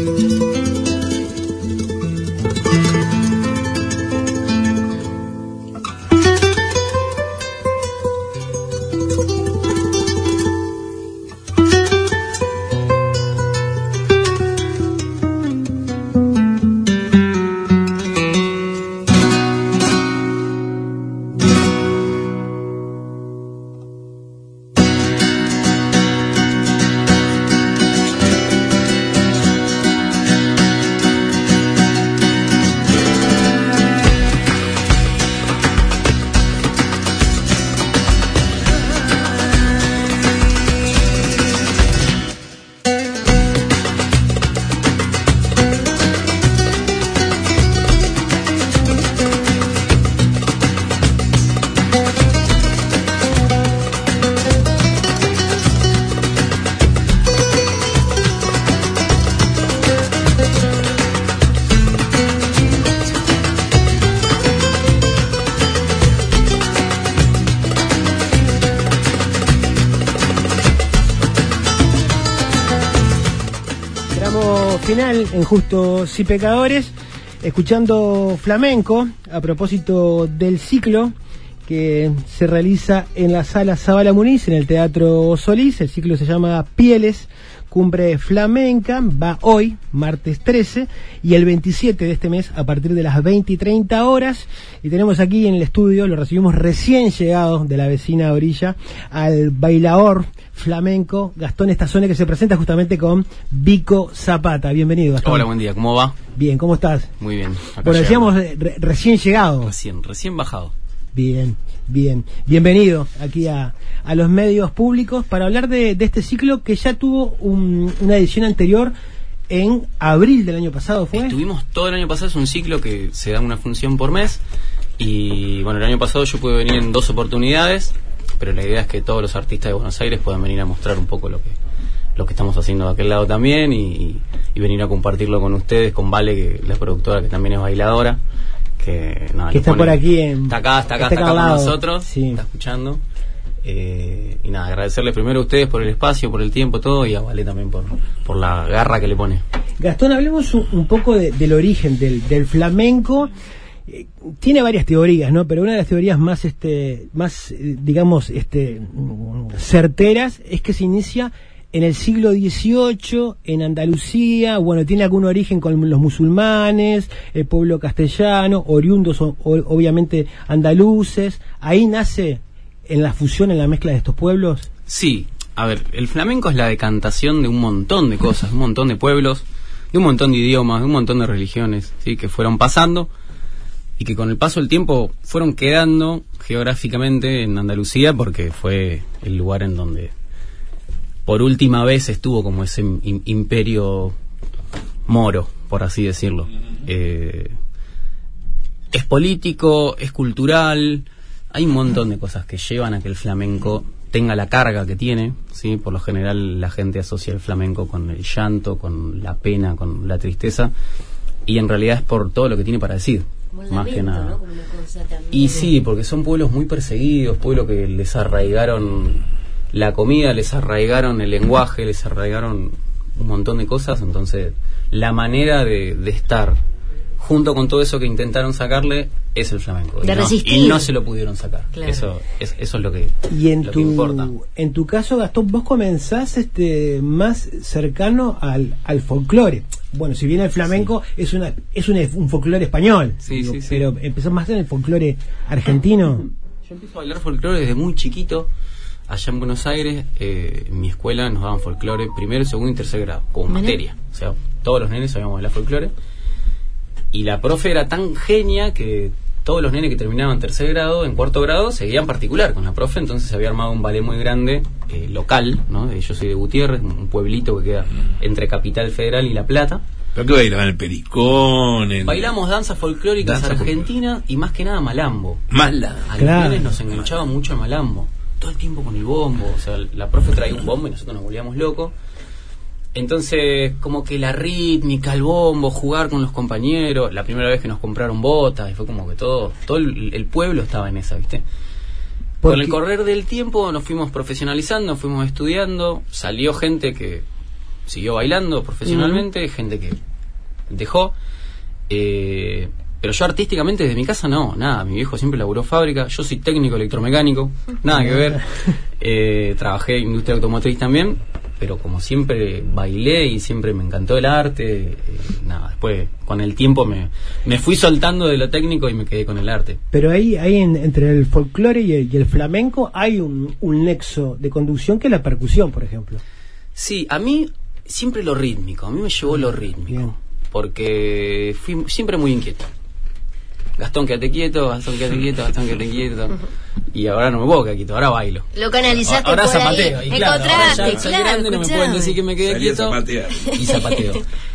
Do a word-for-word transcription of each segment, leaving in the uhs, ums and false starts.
Final en Justos y Pecadores, escuchando flamenco a propósito del ciclo que se realiza en la Sala Zabala Muniz, en el Teatro Solís. El ciclo se llama Pieles, Cumbre Flamenca, va hoy, martes trece, y el veintisiete de este mes a partir de las veinte y treinta horas. Y tenemos aquí en el estudio, lo recibimos recién llegado de la vecina orilla, al bailador flamenco Gastón Estazone, que se presenta justamente con Vico Zapata. Bienvenido, Gastón. Hola, buen día, ¿cómo va? Bien, ¿cómo estás? Muy bien. Bueno, decíamos re recién llegado. Recién, recién bajado. Bien, bien. Bienvenido aquí a, a los medios públicos para hablar de, de este ciclo que ya tuvo un, una edición anterior en abril del año pasado, ¿fue? Estuvimos todo el año pasado, es un ciclo que se da una función por mes. Y bueno, el año pasado yo pude venir en dos oportunidades, pero la idea es que todos los artistas de Buenos Aires puedan venir a mostrar un poco lo que lo que estamos haciendo de aquel lado también y, y venir a compartirlo con ustedes, con Vale, que la productora, que también es bailadora, que, nada, que está pone, por aquí en, está acá, está acá, está está acá con nosotros, sí. Está escuchando. Eh, y nada, agradecerles primero a ustedes por el espacio, por el tiempo, todo, y a Vale también por, por la garra que le pone. Gastón, hablemos un, un poco de, del origen del, del flamenco. Eh, tiene varias teorías, ¿no? Pero una de las teorías más, este, más, eh, digamos, este, certeras es que se inicia en el siglo dieciocho en Andalucía. Bueno, tiene algún origen con los musulmanes, el pueblo castellano, oriundos, o, obviamente andaluces. Ahí nace en la fusión, en la mezcla de estos pueblos. Sí, a ver, el flamenco es la decantación de un montón de cosas, un montón de pueblos, de un montón de idiomas, de un montón de religiones, ¿sí? Que fueron pasando y que con el paso del tiempo fueron quedando geográficamente en Andalucía, porque fue el lugar en donde por última vez estuvo como ese im- imperio moro, por así decirlo. Eh, es político, es cultural, hay un montón de cosas que llevan a que el flamenco tenga la carga que tiene, ¿sí? Por lo general la gente asocia el flamenco con el llanto, con la pena, con la tristeza, y en realidad es por todo lo que tiene para decir. Más lamento, que nada, ¿no? Como una cosa también. Y sí, porque son pueblos muy perseguidos, pueblos que les arraigaron la comida, les arraigaron el lenguaje, les arraigaron un montón de cosas. Entonces la manera de, de estar junto con todo eso que intentaron sacarle es el flamenco, de y, no, resistir. y no se lo pudieron sacar. Claro. Eso es, eso es lo que, y en lo tu, que importa. En tu caso, Gastón, vos comenzás este más cercano al, al folclore. Bueno, si bien el flamenco sí. es una es un, un folclore español, sí, digo, sí, sí. pero empezás más en el folclore argentino. Yo empiezo a bailar folclore desde muy chiquito. Allá en Buenos Aires, eh, en mi escuela nos daban folclore primero, segundo y tercer grado, como ¿Mene? materia. O sea, todos los nenes sabíamos bailar folclore. Y la profe era tan genia que todos los nenes que terminaban tercer grado, en cuarto grado, seguían particular con la profe. Entonces se había armado un ballet muy grande, eh, local, ¿no? Yo soy de Gutiérrez, un pueblito que queda entre Capital Federal y La Plata. ¿Pero qué bailaban? ¿El pericón? El... Bailamos danzas folclóricas Danza argentinas folclórica. Y más que nada malambo. Mala. A claro. los nenes nos enganchaba mucho el malambo. Todo el tiempo con el bombo. O sea, la profe traía un bombo y nosotros nos volvíamos locos. Entonces, como que la rítmica, el bombo, jugar con los compañeros. La primera vez que nos compraron botas, y fue como que todo todo el, el pueblo estaba en esa, ¿viste? Porque con el correr del tiempo nos fuimos profesionalizando, fuimos estudiando. Salió gente que siguió bailando profesionalmente, uh-huh. gente que dejó, eh, pero yo artísticamente desde mi casa no, nada, mi viejo siempre laburó fábrica, yo soy técnico electromecánico, nada que ver, eh, trabajé en industria automotriz también, pero como siempre bailé y siempre me encantó el arte, eh, nada, después con el tiempo me, me fui soltando de lo técnico y me quedé con el arte. Pero ahí, ahí en, entre el folclore y el, y el flamenco hay un, un nexo de conducción que es la percusión, por ejemplo. Sí, a mí siempre lo rítmico, a mí me llevó lo rítmico, bien. Porque fui siempre muy inquieto. Gastón, quédate quieto, Gastón, quédate quieto, Gastón, quédate quieto. Y ahora no me puedo quedar quieto, ahora bailo. Lo canalizaste ahora por zapateo, ahí. Y claro, ahora ya soy claro, grande, no me pueden decir que me quede Salí quieto. Zapatear. Y zapateo.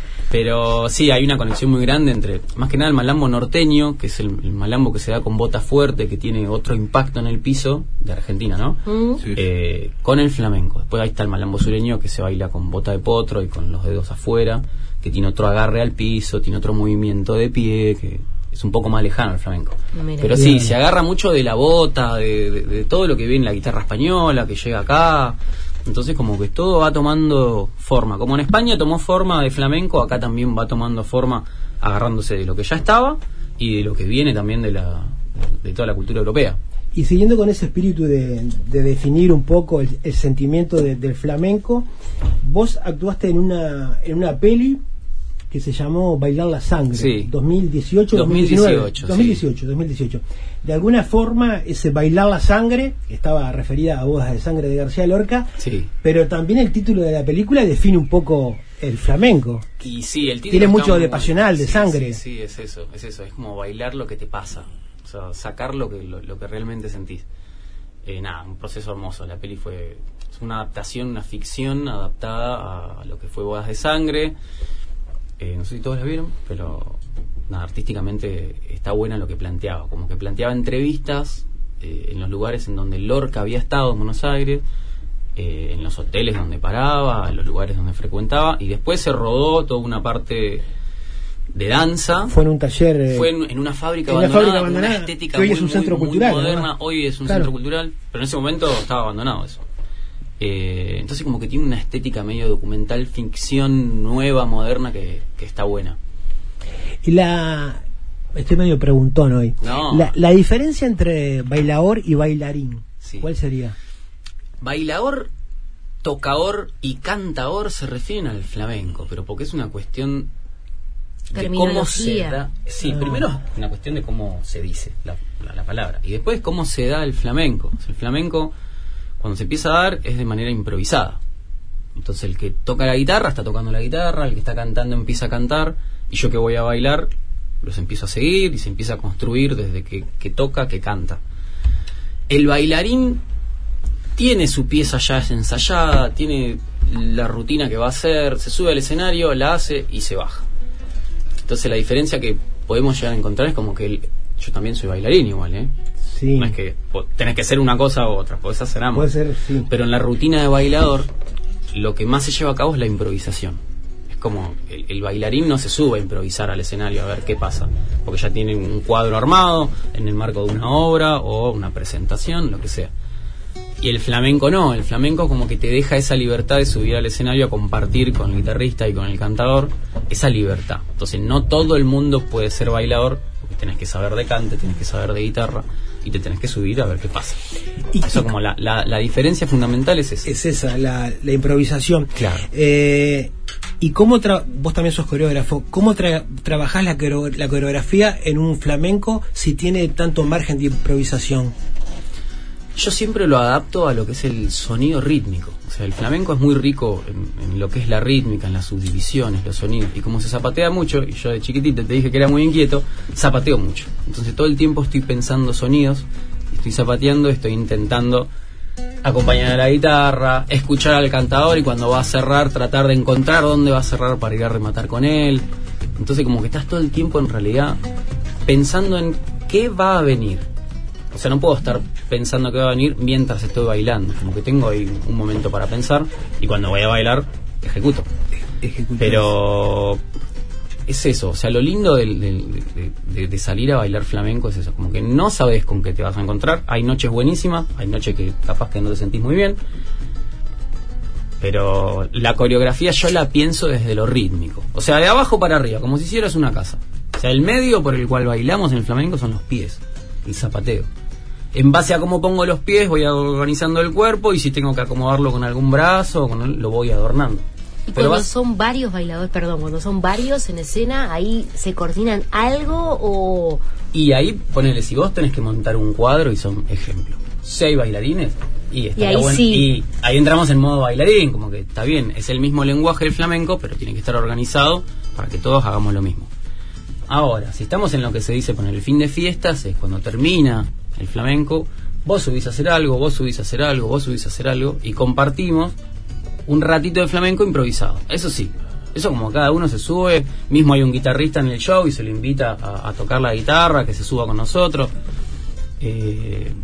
Pero sí, hay una conexión muy grande entre, más que nada, el malambo norteño, que es el, el malambo que se da con bota fuerte, que tiene otro impacto en el piso, de Argentina, ¿no? Mm. Sí. Eh, con el flamenco. Después ahí está el malambo sureño, que se baila con bota de potro y con los dedos afuera, que tiene otro agarre al piso, tiene otro movimiento de pie, que es un poco más lejano al flamenco. Mira. Pero sí, se agarra mucho de la bota, de, de, de todo lo que viene en la guitarra española, que llega acá. Entonces como que todo va tomando forma. Como en España tomó forma de flamenco, acá también va tomando forma agarrándose de lo que ya estaba y de lo que viene también de la de toda la cultura europea. Y siguiendo con ese espíritu de, de definir un poco el, el sentimiento de, del flamenco, vos actuaste en una en una peli que se llamó Bailar la Sangre, sí. dos mil dieciocho, dos mil diecinueve, dos mil dieciocho, sí. dos mil dieciocho. De alguna forma, ese Bailar la Sangre estaba referida a Bodas de Sangre de García Lorca, sí. Pero también el título de la película define un poco el flamenco. Y sí, el título tiene mucho muy, de pasional, de sí, sangre. Sí, sí, es eso, es eso, es como bailar lo que te pasa, o sea, sacar lo que lo, lo que realmente sentís. Eh, nada, un proceso hermoso. La peli fue es una adaptación, una ficción adaptada a lo que fue Bodas de Sangre. Eh, no sé si todos la vieron, pero nada, artísticamente está buena lo que planteaba, como que planteaba entrevistas eh, en los lugares en donde Lorca había estado en Buenos Aires, eh, en los hoteles donde paraba, en los lugares donde frecuentaba, y después se rodó toda una parte de danza. Fue en un taller, eh, fue en, en una fábrica en abandonada, fábrica abandonada, con una estética que hoy muy, es un centro muy, cultural, muy moderna, ¿no? Hoy es un Claro. centro cultural, pero en ese momento estaba abandonado eso. Eh, entonces como que tiene una estética medio documental, ficción nueva, moderna, que, que está buena. Y la... Estoy medio preguntón hoy. No. La, la diferencia entre bailador y bailarín, Sí. ¿cuál sería? Bailador, tocador y cantador se refieren al flamenco, pero porque es una cuestión de cómo se da. Sí, Ah. primero es una cuestión de cómo se dice la, la, la palabra, y después cómo se da el flamenco. O sea, el flamenco, cuando se empieza a dar, es de manera improvisada. Entonces el que toca la guitarra está tocando la guitarra, el que está cantando empieza a cantar, y yo que voy a bailar los empiezo a seguir y se empieza a construir desde que, que toca, que canta. El bailarín tiene su pieza ya ensayada, tiene la rutina que va a hacer, se sube al escenario, la hace y se baja. Entonces la diferencia que podemos llegar a encontrar es como que el, yo también soy bailarín igual, ¿eh? Sí. No es que po, tenés que ser una cosa u otra, podés hacer ambas. Puede ser, sí. Pero en la rutina de bailador, lo que más se lleva a cabo es la improvisación. Es como el, el bailarín no se sube a improvisar al escenario a ver qué pasa, porque ya tiene un cuadro armado en el marco de una obra o una presentación, lo que sea. Y el flamenco no, el flamenco como que te deja esa libertad de subir al escenario a compartir con el guitarrista y con el cantador, esa libertad. Entonces no todo el mundo puede ser bailador, porque tenés que saber de cante, tenés que saber de guitarra y te tenés que subir a ver qué pasa. Y, Eso y, como la, la, la diferencia fundamental es esa. Es esa, la, la improvisación. Claro. Eh, ¿Y cómo tra vos también sos coreógrafo? ¿Cómo tra trabajás la, la coreografía en un flamenco si tiene tanto margen de improvisación? Yo siempre lo adapto a lo que es el sonido rítmico. O sea, el flamenco es muy rico en, en lo que es la rítmica, en las subdivisiones, los sonidos. Y como se zapatea mucho, y yo de chiquitita te dije que era muy inquieto, zapateo mucho. Entonces todo el tiempo estoy pensando sonidos, estoy zapateando, estoy intentando acompañar a la guitarra, escuchar al cantador y cuando va a cerrar tratar de encontrar dónde va a cerrar para ir a rematar con él. Entonces como que estás todo el tiempo en realidad pensando en qué va a venir. O sea, no puedo estar pensando qué va a venir mientras estoy bailando. Como que tengo ahí un momento para pensar y cuando voy a bailar, ejecuto. Ejecutas. Pero es eso, o sea, lo lindo del, del, de, de, de salir a bailar flamenco es eso. Como que no sabes con qué te vas a encontrar. Hay noches buenísimas, hay noches que capaz que no te sentís muy bien. Pero la coreografía yo la pienso desde lo rítmico. O sea, de abajo para arriba, como si hicieras una casa. O sea, el medio por el cual bailamos en el flamenco son los pies, el zapateo. En base a cómo pongo los pies voy organizando el cuerpo, y si tengo que acomodarlo con algún brazo, con el, lo voy adornando. Y Pero cuando vas... son varios bailadores, perdón, cuando son varios en escena, ¿ahí se coordinan algo o...? Y ahí, ponele, si vos tenés que montar un cuadro y son, ejemplo, seis bailarines, y, y ahí bueno, sí. Y ahí entramos en modo bailarín, como que está bien, es el mismo lenguaje del flamenco, pero tiene que estar organizado para que todos hagamos lo mismo. Ahora, si estamos en lo que se dice poner el fin de fiestas, es cuando termina el flamenco, vos subís a hacer algo, vos subís a hacer algo, vos subís a hacer algo, y compartimos un ratito de flamenco improvisado. Eso sí, eso como cada uno se sube, mismo hay un guitarrista en el show y se lo invita a, a tocar la guitarra, que se suba con nosotros. Eh,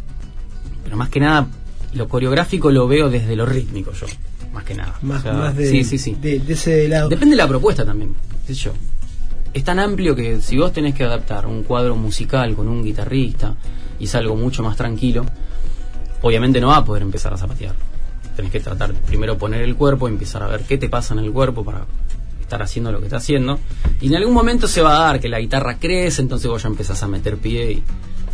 pero más que nada, lo coreográfico lo veo desde lo rítmico yo, más que nada. Más, o sea, más de, sí, sí, sí. De, de ese lado. Depende de la propuesta también, qué sé yo. Es tan amplio que si vos tenés que adaptar un cuadro musical con un guitarrista y es algo mucho más tranquilo, obviamente no va a poder empezar a zapatear. Tenés que tratar primero poner el cuerpo, empezar a ver qué te pasa en el cuerpo para estar haciendo lo que estás haciendo, y en algún momento se va a dar que la guitarra crece, entonces vos ya empezás a meter pie y...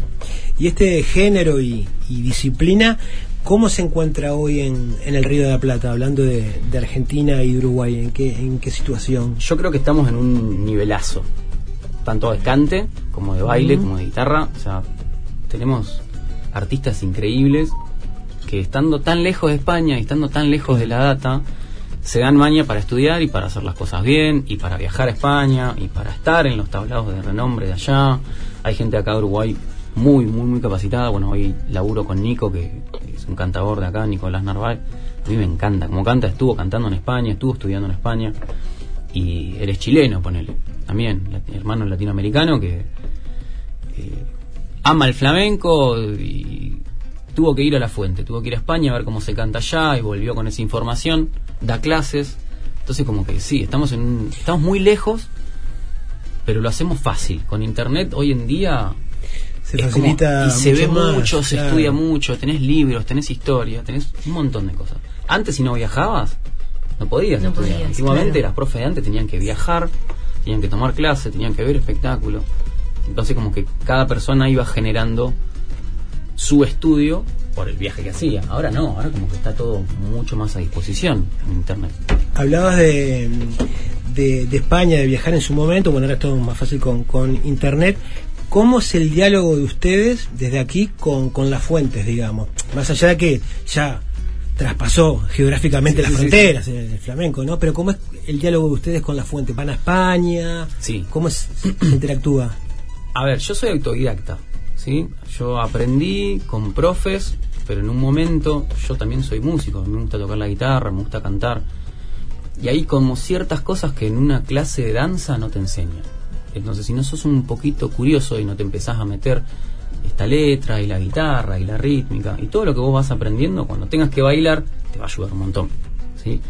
Y este género y, y disciplina, ¿cómo se encuentra hoy en, en el Río de la Plata? Hablando de, de Argentina y de Uruguay, ¿en qué, en qué situación? Yo creo que estamos en un nivelazo, tanto de cante, como de baile, uh-huh. como de guitarra. O sea, tenemos artistas increíbles que estando tan lejos de España y estando tan lejos de la data, se dan maña para estudiar y para hacer las cosas bien, y para viajar a España, y para estar en los tablados de renombre de allá. Hay gente acá de Uruguay muy, muy, muy capacitada. Bueno, hoy laburo con Nico, que es un cantador de acá, Nicolás Narváez. A mí me encanta como canta, estuvo cantando en España, estuvo estudiando en España, y él es chileno, ponele, también, hermano latinoamericano que eh, ama el flamenco y tuvo que ir a la fuente, tuvo que ir a España a ver cómo se canta allá, y volvió con esa información, da clases. Entonces como que sí, estamos en un, estamos muy lejos, pero lo hacemos fácil. Con internet hoy en día se facilita como, y se ve más, mucho, se claro. estudia mucho, tenés libros, tenés historia, tenés un montón de cosas. Antes, si no viajabas, no podías no estudiar. Podías, Antiguamente claro. Las profes de antes tenían que viajar, tenían que tomar clases, tenían que ver espectáculos. Entonces como que cada persona iba generando su estudio por el viaje que hacía. Ahora no, ahora como que está todo mucho más a disposición en internet. Hablabas de, de, de España, de viajar en su momento. Bueno, ahora es todo más fácil con, con internet. ¿Cómo es el diálogo de ustedes desde aquí con, con las fuentes, digamos? Más allá de que ya traspasó geográficamente sí, las sí, fronteras, sí. El, el flamenco, ¿no? Pero ¿cómo es el diálogo de ustedes con las fuentes? ¿Van a España? Sí. ¿Cómo es, se interactúa? A ver, yo soy autodidacta, ¿sí? Yo aprendí con profes, pero en un momento yo también soy músico, me gusta tocar la guitarra, me gusta cantar, y hay como ciertas cosas que en una clase de danza no te enseñan. Entonces, si no sos un poquito curioso y no te empezás a meter esta letra y la guitarra y la rítmica y todo lo que vos vas aprendiendo, cuando tengas que bailar te va a ayudar un montón, ¿sí?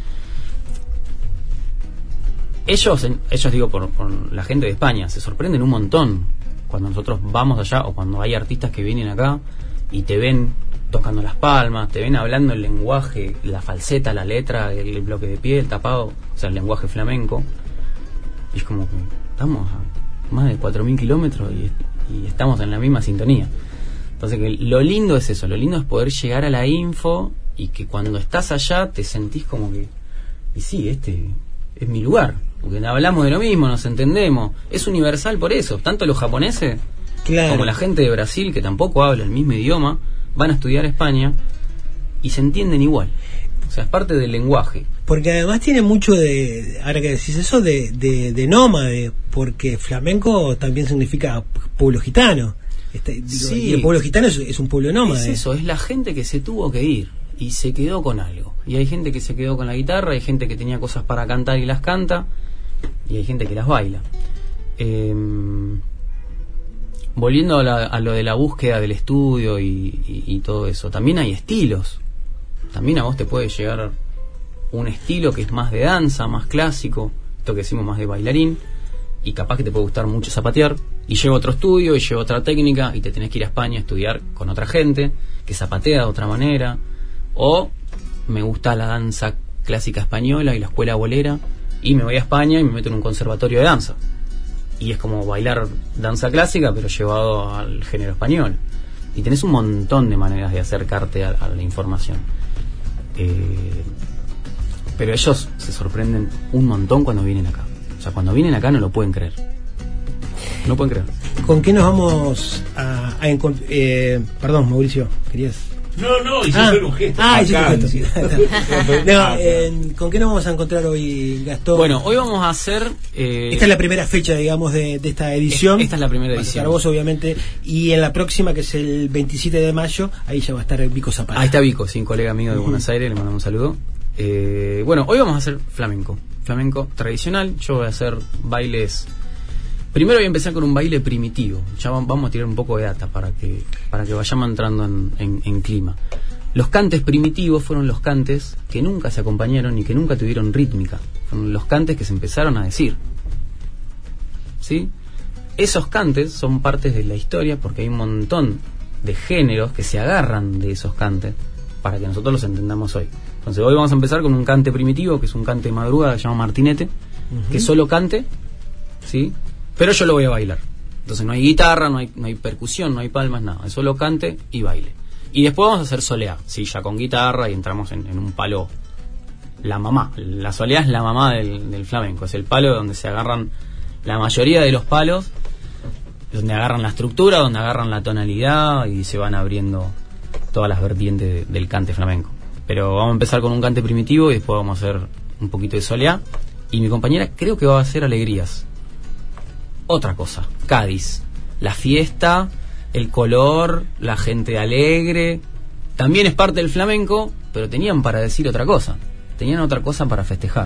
Ellos, ellos digo por, por la gente de España, se sorprenden un montón cuando nosotros vamos allá, o cuando hay artistas que vienen acá y te ven tocando las palmas, te ven hablando el lenguaje, la falseta, la letra, el bloque de pie, el tapado, o sea, el lenguaje flamenco, y es como que estamos a más de cuatro mil kilómetros y, y estamos en la misma sintonía. Entonces que lo lindo es eso, lo lindo es poder llegar a la info y que cuando estás allá te sentís como que, y sí, este es mi lugar, porque hablamos de lo mismo, nos entendemos, es universal por eso, tanto los japoneses claro. como la gente de Brasil, que tampoco habla el mismo idioma, van a estudiar a España y se entienden igual. O sea, es parte del lenguaje. Porque además tiene mucho de, ahora que decís eso, de, de, de nómade, porque flamenco también significa pueblo gitano. Este, digo, sí. Y el pueblo gitano es, es un pueblo nómade. Es eso, es la gente que se tuvo que ir y se quedó con algo. Y hay gente que se quedó con la guitarra, hay gente que tenía cosas para cantar y las canta, y hay gente que las baila. Eh, volviendo a, la, a lo de la búsqueda del estudio y, y, y todo eso, también hay estilos. También a vos te puede llegar un estilo que es más de danza, más clásico, esto que decimos más de bailarín, y capaz que te puede gustar mucho zapatear, y lleva otro estudio, y lleva otra técnica, y te tenés que ir a España a estudiar con otra gente que zapatea de otra manera. O me gusta la danza clásica española y la escuela bolera, y me voy a España y me meto en un conservatorio de danza. Y es como bailar danza clásica, pero llevado al género español. Y tenés un montón de maneras de acercarte a, a la información. Eh, pero ellos se sorprenden un montón cuando vienen acá. O sea, cuando vienen acá no lo pueden creer. No pueden creer. ¿Con qué nos vamos a, a encontrar? Eh, perdón, Mauricio, querías... No, no, hice ah, un gesto. Ah, hice un gesto, sí. no, eh, ¿con qué nos vamos a encontrar hoy, Gastón? Bueno, hoy vamos a hacer... Eh, esta es la primera fecha, digamos, de, de esta edición. Esta es la primera edición. Para vos, obviamente. Y en la próxima, que es el veintisiete de mayo, ahí ya va a estar Vico Zapata. Ahí está Vico, sí, un colega mío de uh-huh. Buenos Aires, le mandamos un saludo. Eh, bueno, hoy vamos a hacer flamenco. Flamenco tradicional. Yo voy a hacer bailes... Primero voy a empezar con un baile primitivo. Ya vamos a tirar un poco de data para que para que vayamos entrando en, en, en clima. Los cantes primitivos fueron los cantes que nunca se acompañaron y que nunca tuvieron rítmica. Fueron los cantes que se empezaron a decir. ¿Sí? Esos cantes son partes de la historia porque hay un montón de géneros que se agarran de esos cantes para que nosotros los entendamos hoy. Entonces hoy vamos a empezar con un cante primitivo, que es un cante de madrugada, que se llama martinete, uh-huh. que es solo cante, ¿sí? Pero yo lo voy a bailar. Entonces no hay guitarra, no hay, no hay percusión, no hay palmas, nada. Es solo cante y baile. Y después vamos a hacer soleá, sí, ya con guitarra, y entramos en, en un palo. La mamá. La soleá es la mamá del, del flamenco. Es el palo donde se agarran la mayoría de los palos, donde agarran la estructura, donde agarran la tonalidad y se van abriendo todas las vertientes de, del cante flamenco. Pero vamos a empezar con un cante primitivo y después vamos a hacer un poquito de soleá. Y mi compañera creo que va a hacer alegrías. Otra cosa, Cádiz, la fiesta, el color, la gente alegre, también es parte del flamenco, pero tenían para decir otra cosa, tenían otra cosa para festejar,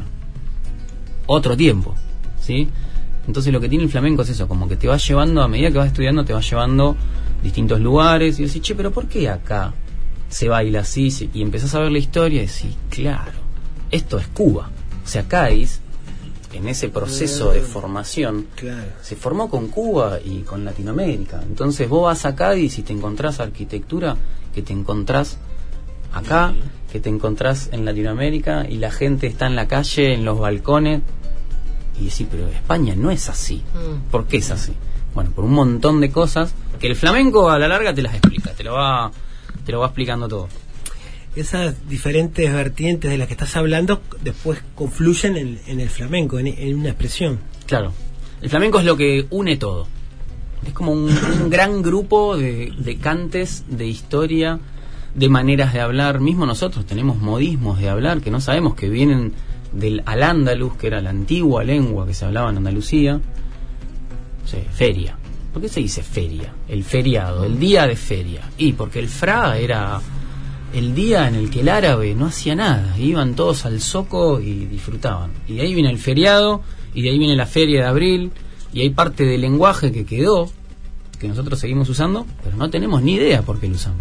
otro tiempo, ¿sí? Entonces lo que tiene el flamenco es eso, como que te va llevando, a medida que vas estudiando, te va llevando distintos lugares, y decís, che, pero ¿por qué acá se baila así? Y empezás a ver la historia y decís, claro, esto es Cuba, o sea, Cádiz, en ese proceso de formación, claro, se formó con Cuba y con Latinoamérica. Entonces vos vas a Cádiz y te encontrás arquitectura que te encontrás acá, que te encontrás en Latinoamérica, y la gente está en la calle, en los balcones, y decís, pero España no es así. ¿Por qué es así? Bueno, por un montón de cosas que el flamenco a la larga te las explica, te lo va, te lo va explicando todo. Esas diferentes vertientes de las que estás hablando después confluyen en, en el flamenco, en, en una expresión. Claro, el flamenco es lo que une todo. Es como un, un gran grupo de, de cantes, de historia, de maneras de hablar. Mismo nosotros tenemos modismos de hablar que no sabemos, que vienen del al-ándalus, que era la antigua lengua que se hablaba en Andalucía. O sea, feria. ¿Por qué se dice feria? El feriado, el día de feria. Y porque el fra era el día en el que el árabe no hacía nada, iban todos al zoco y disfrutaban. Y de ahí viene el feriado, y de ahí viene la feria de abril, y hay parte del lenguaje que quedó, que nosotros seguimos usando, pero no tenemos ni idea por qué lo usamos.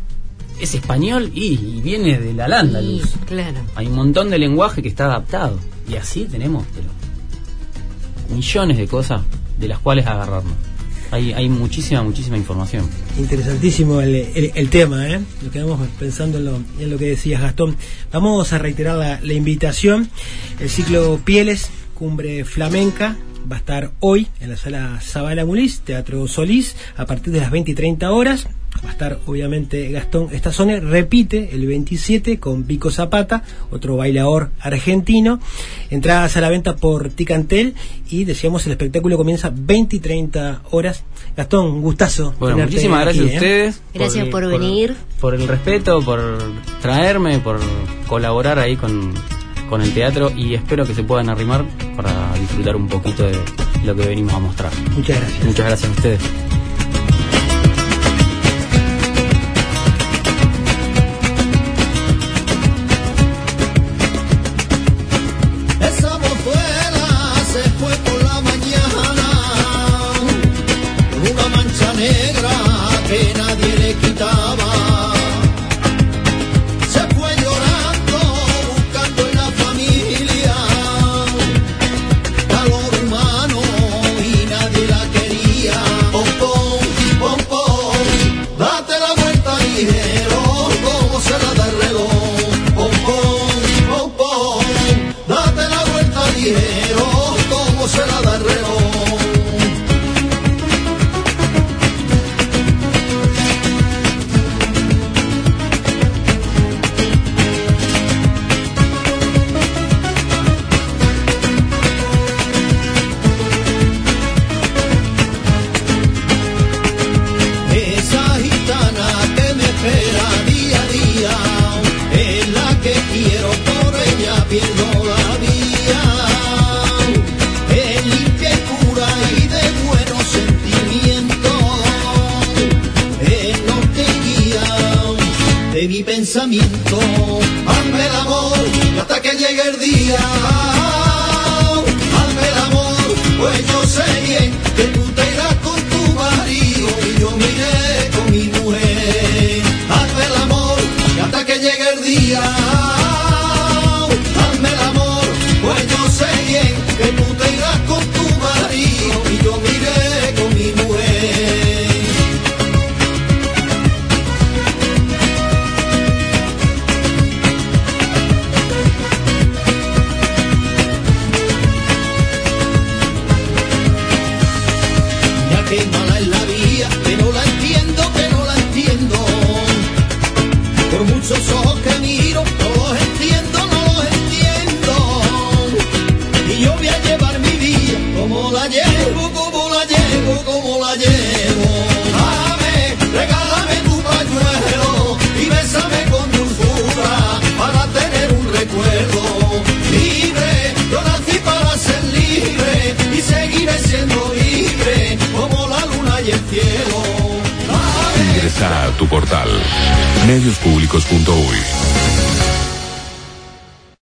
Es español y, y viene del al-ándalus. Sí, claro. Hay un montón de lenguaje que está adaptado, y así tenemos pero, millones de cosas de las cuales agarrarnos. Hay, hay muchísima, muchísima información. Interesantísimo el, el, el tema, ¿eh? Lo quedamos pensando en lo, en lo que decías, Gastón. Vamos a reiterar la, la invitación. El ciclo Pieles, Cumbre Flamenca, va a estar hoy en la sala Zabala Muniz, Teatro Solís, a partir de las veinte y treinta horas. Va a estar obviamente Gastón Estazzone, repite el veintisiete con Vico Zapata, otro bailador argentino. Entradas a la venta por Ticantel, y decíamos el espectáculo comienza veinte y treinta horas. Gastón, un gustazo. Bueno, muchísimas gracias aquí, a ustedes. ¿eh? Gracias por, por venir. Por, por el respeto, por traerme, por colaborar ahí con, con el teatro, y espero que se puedan arrimar para disfrutar un poquito de lo que venimos a mostrar. Muchas gracias. Muchas gracias a ustedes. Calor humano y nadie la quería. pensamiento. Hazme el amor y hasta que llegue el día. Hazme el amor, pues yo sé bien que tú te irás con tu marido y yo me iré con mi mujer. Hazme el amor y hasta que llegue el día. Hazme el amor, pues yo sé bien que tú te irás con tu marido y yo me iré con mi mujer. Qué mala es la vida, que no la entiendo, que no la entiendo. Por muchos ojos que miro, no los entiendo, no los entiendo. Y yo voy a llevar mi vida, como la llevo, como la llevo, como la llevo. Dame, regálame tu pañuelo y bésame con dulzura para tener un recuerdo. Libre, yo nací para ser libre y seguiré siendo libre como la luna y el cielo. Ingresa a tu portal medios públicos punto uy.